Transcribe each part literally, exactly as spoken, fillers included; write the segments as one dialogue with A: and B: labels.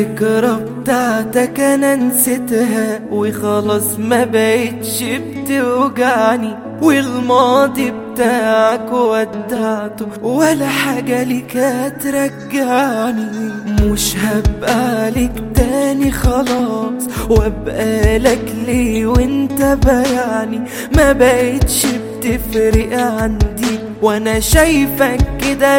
A: الذكرى بتاعتك انا نسيتها وخلاص ما بقتش بتوجعني، والماضي بتاعك ودعته ولا حاجة ليك هترجعني. مش هبقى لك تاني خلاص، وابقى لك ليه وانت بيعني ما بقتش بتفرق عندي، وانا شايفك كده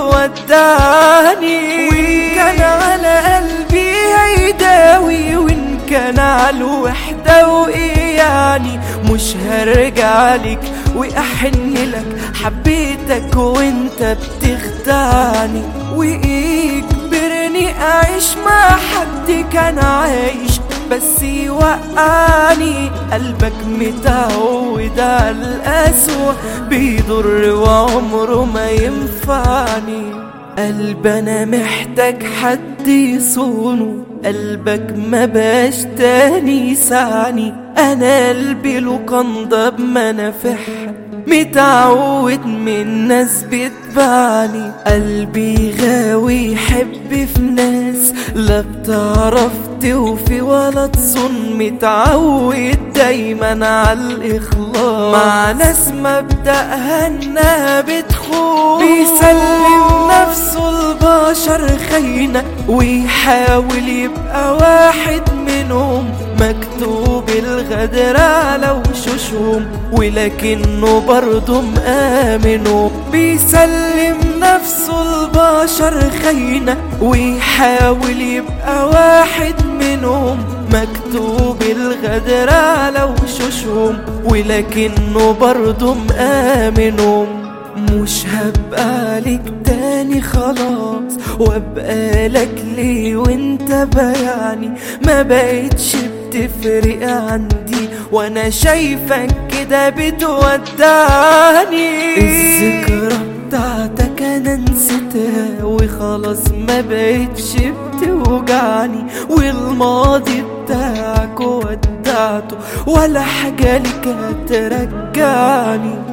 A: بتودعني. وان كان على قلبي هيداوي، وان كان على الوحدة وايه يعني، مش هرجع لك واحن لك، حبيتك وانت بتخدعني. وايه يجبرني اعيش مع حد كان عايش بس يوقعني، قلبك متعود على القسوة بيضر وعمره ما ينفعني. قلب انا محتاج حد يصونه، قلبك ما باش تاني يسعني. انا قلبي له قنضب منافحها، متعود من ناس بتبعني. قلبي غاوي يحب في ناس لا بتعرف توفي ولا تصون، متعود دايما على الاخلاص مع ناس مبدأها انها بتخون. بيسلم نفسه البشر خاينة ويحاول يبقى واحد منهم، مكتوب الغدر على وشوشهم ولكنه برضه مآمنه. بيسلم نفسه البشر خاينة ويحاول يبقى واحد منهم، مكتوب الغدر على وشوشهم ولكنه برضه مآمنهم. مش هبقى لك تاني خلاص، وابقى لك ليه وانت بيعني ما بقتش بتفرق عندي، وانا شايفك كده بتودعني. الذكرى بتاعتك انا نسيتها وخلاص ما بقتش بتوجعني، والماضي بتاعك ودعته ولا حاجة لك هترجعني.